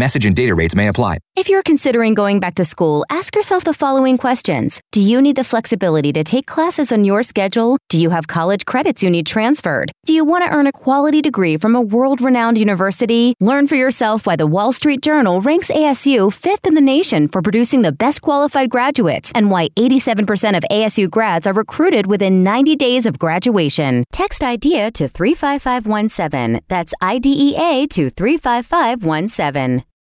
Message and data rates may apply. If you're considering going back to school, ask yourself the following questions. Do you need the flexibility to take classes on your schedule? Do you have college credits you need transferred? Do you want to earn a quality degree from a world-renowned university? Learn for yourself why the Wall Street Journal ranks ASU 5th in the nation for producing the best qualified graduates and why 87% of ASU grads are recruited within 90 days of graduation. Text IDEA to 35517. That's IDEA to 35517.